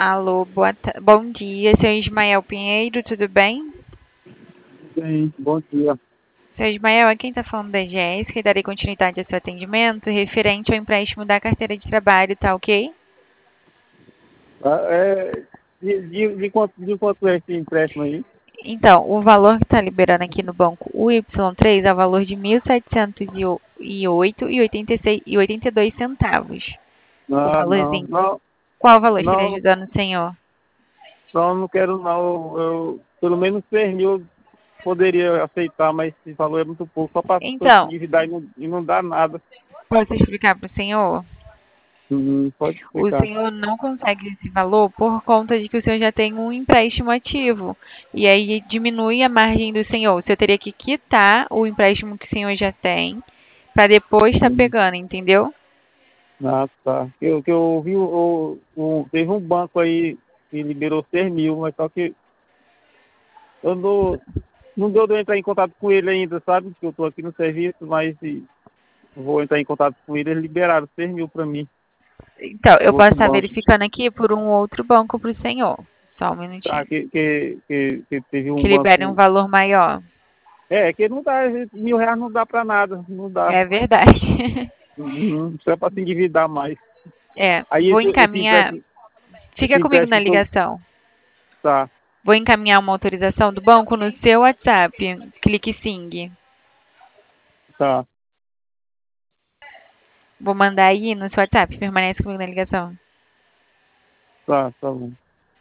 Alô, bom dia, seu Ismael Pinheiro, tudo bem? Sim, bom dia. Seu Ismael, aqui quem está falando da Jéssica e darei continuidade ao seu atendimento referente ao empréstimo da carteira de trabalho, tá ok? De quanto é esse empréstimo aí? Então, o valor que está liberando aqui no banco o Y3 é o valor de 1.708,86 centavos. O Não, não, valorzinho. não, Qual o valor estaria não, ajudando o senhor? não quero não. Pelo menos 6 mil eu poderia aceitar, mas esse valor é muito pouco, só para se Então, endividar e não dá nada. posso explicar para o senhor? Pode O explicar. senhor não consegue esse valor por conta de que o senhor já tem um empréstimo ativo. E aí diminui a margem do senhor. O senhor teria que quitar o empréstimo que o senhor já tem para depois estar Hum. pegando, entendeu? Ah, tá. Que eu vi, teve um banco aí que liberou 6 mil, mas só que eu não deu de eu entrar em contato com ele ainda, sabe? Que eu estou aqui no serviço, mas vou entrar em contato com ele, eles liberaram 6 mil para mim, Então, eu do posso outro estar banco. verificando aqui por um outro banco para o senhor. Só um Tá, minutinho. que teve um Que libere um banco. valor maior. Que não dá, R$ 1.000 não dá para nada, não dá. É verdade. Só para se endividar mais. É, Aí vou esse encaminhar. empréstimo, esse Fica comigo na empréstimo que eu. ligação. Tá, Vou encaminhar uma autorização do banco no seu WhatsApp. Clique Sing. tá, Vou mandar aí no seu WhatsApp. Permanece comigo na ligação. tá bom.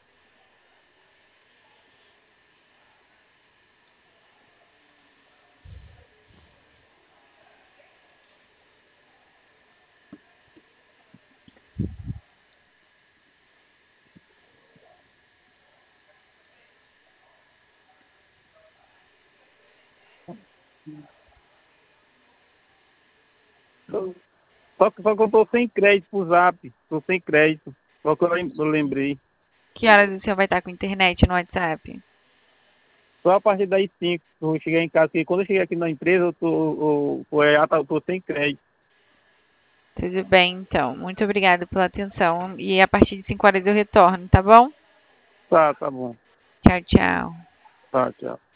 Só que eu tô sem crédito pro Zap, tô sem crédito. Só que eu lembrei. Que horas o senhor vai estar com internet no WhatsApp? Só a partir das 5 que eu vou chegar em casa, porque quando eu cheguei aqui na empresa, eu tô sem crédito. Tudo bem, então. Muito obrigada pela atenção. E a partir de 5 horas eu retorno, tá bom? Tá bom. Tchau, tchau. Tá, tchau.